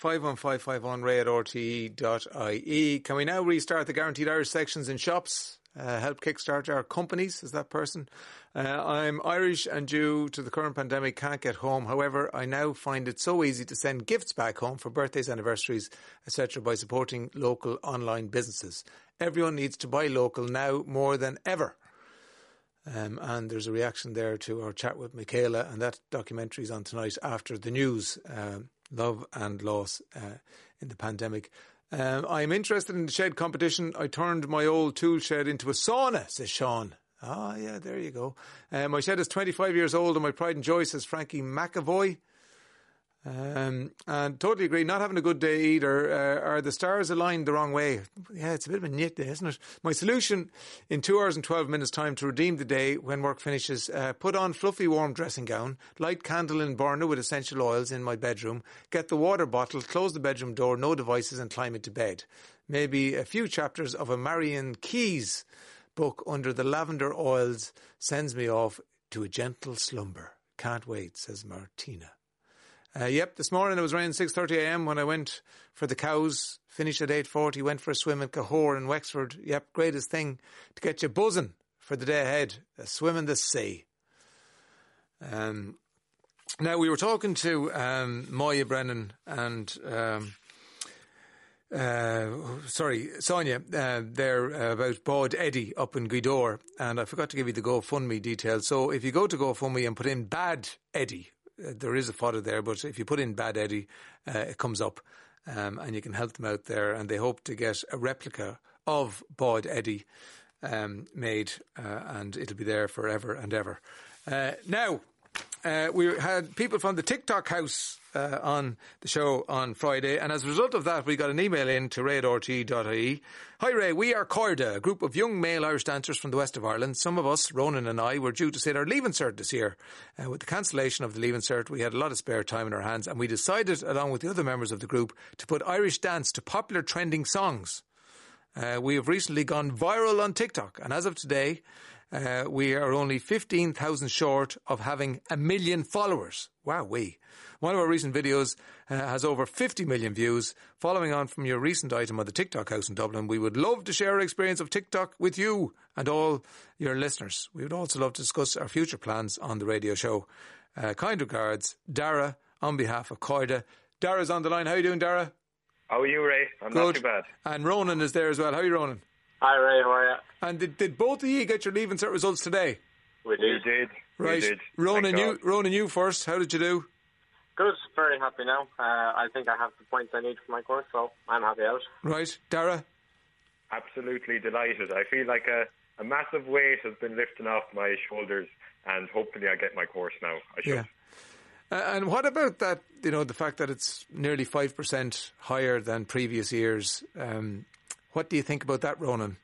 51551 ray@rte.ie. Can we now restart the Guaranteed Irish sections in shops? Help kickstart our companies, is that person. I'm Irish and due to the current pandemic can't get home. However, I now find it so easy to send gifts back home for birthdays, anniversaries, etc. by supporting local online businesses. Everyone needs to buy local now more than ever. And there's a reaction there to our chat with Michaela, and that documentary is on tonight after the news, Love and Loss in the Pandemic. I'm interested in the shed competition. I turned my old tool shed into a sauna, says Sean. Ah, yeah, there you go. My shed is 25 years old and my pride and joy, says Frankie McAvoy. And totally agree, not having a good day either. Are the stars aligned the wrong way? Yeah, it's a bit of a nit day, isn't it? My solution in 2 hours and 12 minutes time to redeem the day when work finishes, put on fluffy warm dressing gown, light candle in burner with essential oils in my bedroom, get the water bottle, close the bedroom door, no devices and climb into bed. Maybe a few chapters of a Marion Keyes book under the lavender oils sends me off to a gentle slumber. Can't wait, says Martina. Yep, this morning it was around 6:30am when I went for the cows, finished at 8:40, went for a swim in Cahors in Wexford. Yep, greatest thing to get you buzzing for the day ahead, a swim in the sea. Now, we were talking to Moya Brennan and, Sonia, there about Bod Eddie up in Gweedore, and I forgot to give you the GoFundMe details. So if you go to GoFundMe and put in Bad Eddie, there is a fodder there, but if you put in Bad Eddie, it comes up, and you can help them out there. And they hope to get a replica of Bod Eddie made, and it'll be there forever and ever. Now, we had people from the TikTok house on the show on Friday, and as a result of that we got an email in to ray@rte.ie. Hi Ray, we are Corda, a group of young male Irish dancers from the west of Ireland. Some of us, Ronan and I, were due to sit our Leaving Cert this year. With the cancellation of the Leaving Cert, we had a lot of spare time in our hands, and we decided, along with the other members of the group, to put Irish dance to popular trending songs. We have recently gone viral on TikTok, and as of today, we are only 15,000 short of having 1 million followers. Wowee. One of our recent videos has over 50 million views. Following on from your recent item on the TikTok house in Dublin, we would love to share our experience of TikTok with you and all your listeners. We would also love to discuss our future plans on the radio show. Kind regards, Dara, on behalf of Corda. Dara's on the line. How are you doing, Dara? How are you, Ray? I'm Good. Not too bad. And Ronan is there as well. How are you, Ronan? Hi Ray, how are you? And did both of you get your Leaving Cert results today? We did. Right. We did. Ronan, you first. How did you do? Good, very happy now. I think I have the points I need for my course, so I'm happy out. Right. Dara? Absolutely delighted. I feel like a massive weight has been lifted off my shoulders, and hopefully I get my course now. I should. Yeah. And what about that, the fact that it's nearly 5% higher than previous years? What do you think about that, Ronan?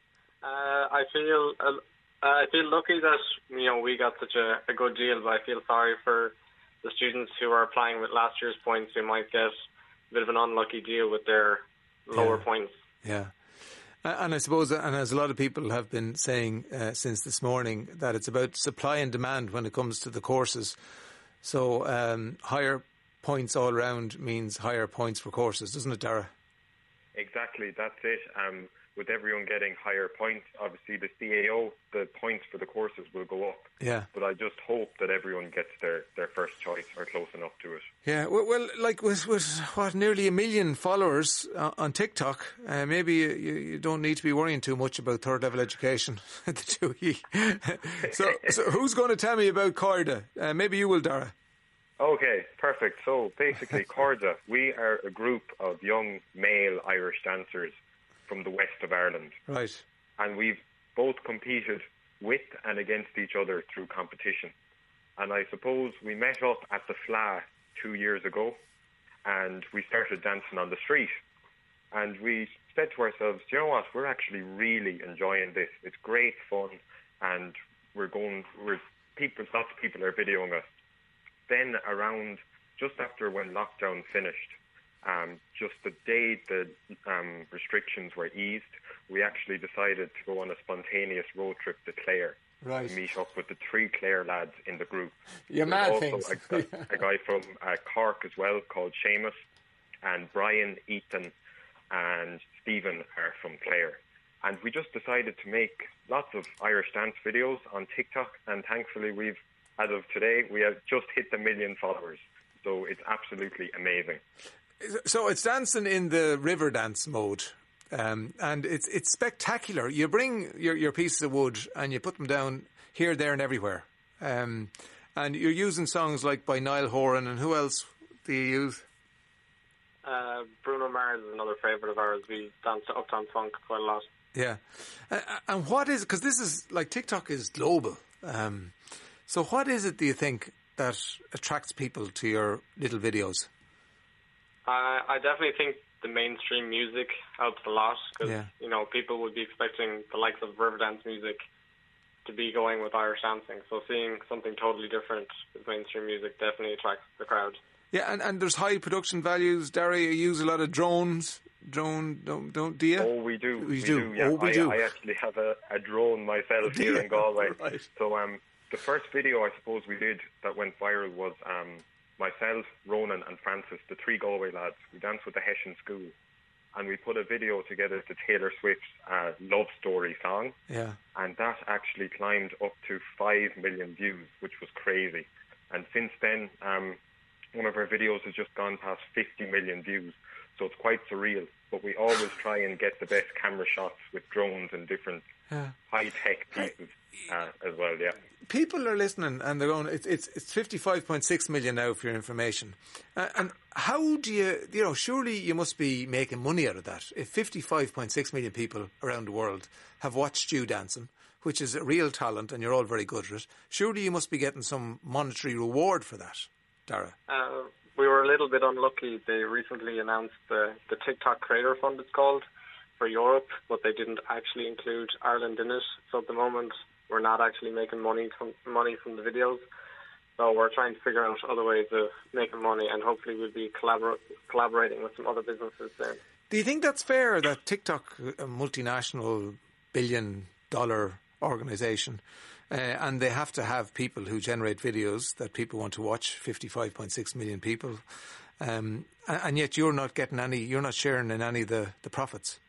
I feel lucky that we got such a good deal, but I feel sorry for the students who are applying with last year's points who might get a bit of an unlucky deal with their lower points. Yeah. And I suppose, and as a lot of people have been saying since this morning, that it's about supply and demand when it comes to the courses. So higher points all around means higher points for courses, doesn't it, Dara? Exactly, that's it. With everyone getting higher points, obviously the CAO, the points for the courses will go up. Yeah. But I just hope that everyone gets their first choice or close enough to it. Yeah, well like with what, nearly 1 million followers on TikTok, maybe you don't need to be worrying too much about third level education, the two of you. So who's going to tell me about Corda? Maybe you will, Dara. Okay, perfect. So basically, Corda, we are a group of young male Irish dancers from the west of Ireland. Right. And we've both competed with and against each other through competition. And I suppose we met up at the Fleadh 2 years ago, and we started dancing on the street. And we said to ourselves, you know what, we're actually really enjoying this. It's great fun, and lots of people are videoing us. Then around just after when lockdown finished, just the day the restrictions were eased, we actually decided to go on a spontaneous road trip to Clare. Right. To meet up with the 3 Clare lads in the group. You're mad things. Also a guy from Cork as well called Seamus, and Brian, Ethan, and Stephen are from Clare. And we just decided to make lots of Irish dance videos on TikTok, and thankfully as of today, we have just hit the 1 million followers. So it's absolutely amazing. So it's dancing in the river dance mode, and it's spectacular. You bring your pieces of wood and you put them down here, there and everywhere. And you're using songs like by Niall Horan, and who else do you use? Bruno Mars is another favourite of ours. We dance to Uptown Funk quite a lot. Yeah. And what is, because this is, like, TikTok is global. So what is it, do you think, that attracts people to your little videos? I definitely think the mainstream music helps a lot, because, people would be expecting the likes of Riverdance music to be going with Irish dancing. So seeing something totally different with mainstream music definitely attracts the crowd. Yeah, and there's high production values. Dara, you use a lot of drones. Don't do you? Oh, we do. We do. Yeah. Oh, we do. I actually have a drone myself here in Galway. Right. So the first video I suppose we did that went viral was myself, Ronan and Francis, the 3 Galway lads. We danced with the Hessian School, and we put a video together to Taylor Swift's Love Story song. Yeah. And that actually climbed up to 5 million views, which was crazy. And since then, one of our videos has just gone past 50 million views. So it's quite surreal. But we always try and get the best camera shots with drones and different high-tech pieces as well, yeah. People are listening and they're going, it's 55.6 million now for your information. And how do you surely you must be making money out of that. If 55.6 million people around the world have watched you dancing, which is a real talent and you're all very good at it, surely you must be getting some monetary reward for that, Dara. We were a little bit unlucky. They recently announced the TikTok Creator Fund, it's called, for Europe, but they didn't actually include Ireland in it. So at the moment, we're not actually making money from the videos. So we're trying to figure out other ways of making money, and hopefully we'll be collaborating with some other businesses soon. Do you think that's fair that TikTok, a multinational billion-dollar organisation, and they have to have people who generate videos that people want to watch, 55.6 million people, and yet you're not getting you're not sharing in any of the profits?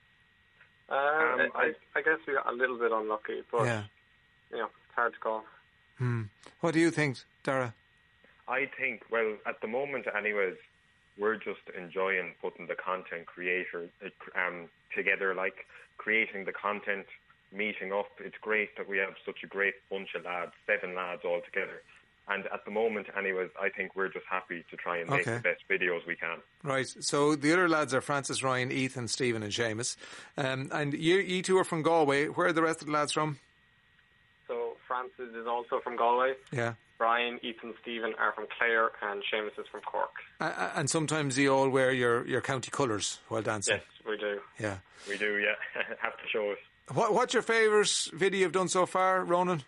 I guess we got a little bit unlucky, but it's hard to call. What do you think, Dara? I think, well, at the moment anyways, we're just enjoying putting the content creator together, like creating the content, meeting up. It's great that we have such a great bunch of lads, 7 lads all together. And at the moment, anyways, I think we're just happy to try and make the best videos we can. Right. So the other lads are Francis, Ryan, Ethan, Stephen and Seamus. And you two are from Galway. Where are the rest of the lads from? So Francis is also from Galway. Yeah. Brian, Ethan, Stephen are from Clare, and Seamus is from Cork. And sometimes you all wear your county colours while dancing? Yes, we do. Yeah. We do, yeah. Have to show us. What's your favourite video you've done so far, Ronan?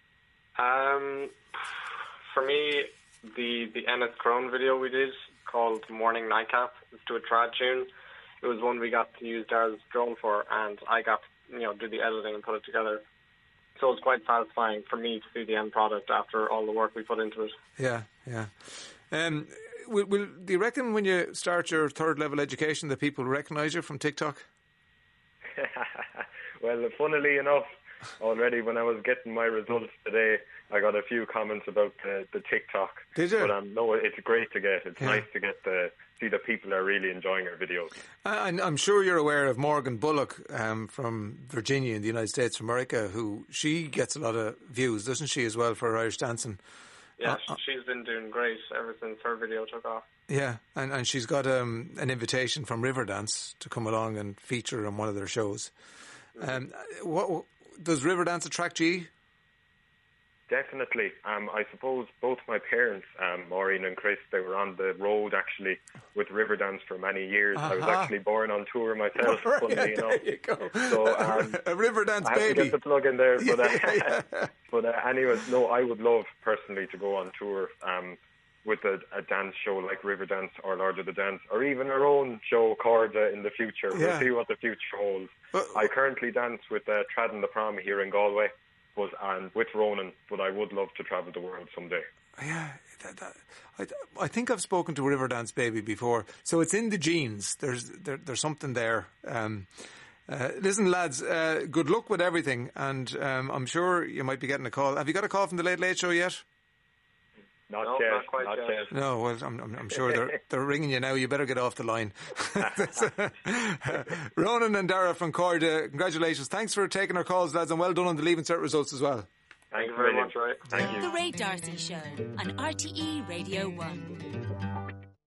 For me, the Ennis Crone video we did called Morning Nightcap, it's to a trad tune. It was one we got to use Dara's drone for, and I got to do the editing and put it together. So it was quite satisfying for me to see the end product after all the work we put into it. Yeah. Do you reckon when you start your 3rd level education that people recognise you from TikTok? Well, funnily enough, already when I was getting my results today, I got a few comments about the TikTok. Did you? But no, it's great to get. It's nice to get see that people are really enjoying our videos. And I'm sure you're aware of Morgan Bullock from Virginia in the United States of America, who she gets a lot of views, doesn't she, as well, for Irish dancing? Yeah, she's been doing great ever since her video took off. Yeah, and she's got an invitation from Riverdance to come along and feature on one of their shows. Does Riverdance attract you? Definitely. I suppose both my parents, Maureen and Chris, they were on the road actually with Riverdance for many years. I was actually born on tour myself, funnily enough. There you go. So, a Riverdance I have baby. to get the plug in there. But, anyways, no, I would love personally to go on tour with a dance show like Riverdance or Lord of the Dance, or even our own show, Corda, in the future. Yeah. We'll see what the future holds. I currently dance with Trad and the Prom here in Galway. and with Ronan, but I would love to travel the world someday. Yeah, I think I've spoken to Riverdance Baby before, so it's in the genes. There's something there. Listen, lads, good luck with everything, and I'm sure you might be getting a call. Have you got a call from the Late Late Show yet? Not quite yet. No, well, I'm sure they're ringing you now. You better get off the line. Ronan and Dara from Corda, congratulations. Thanks for taking our calls, lads, and well done on the Leaving Cert results as well. Thank you very much, Ray. Thank you. The Ray D'Arcy Show on RTE Radio 1.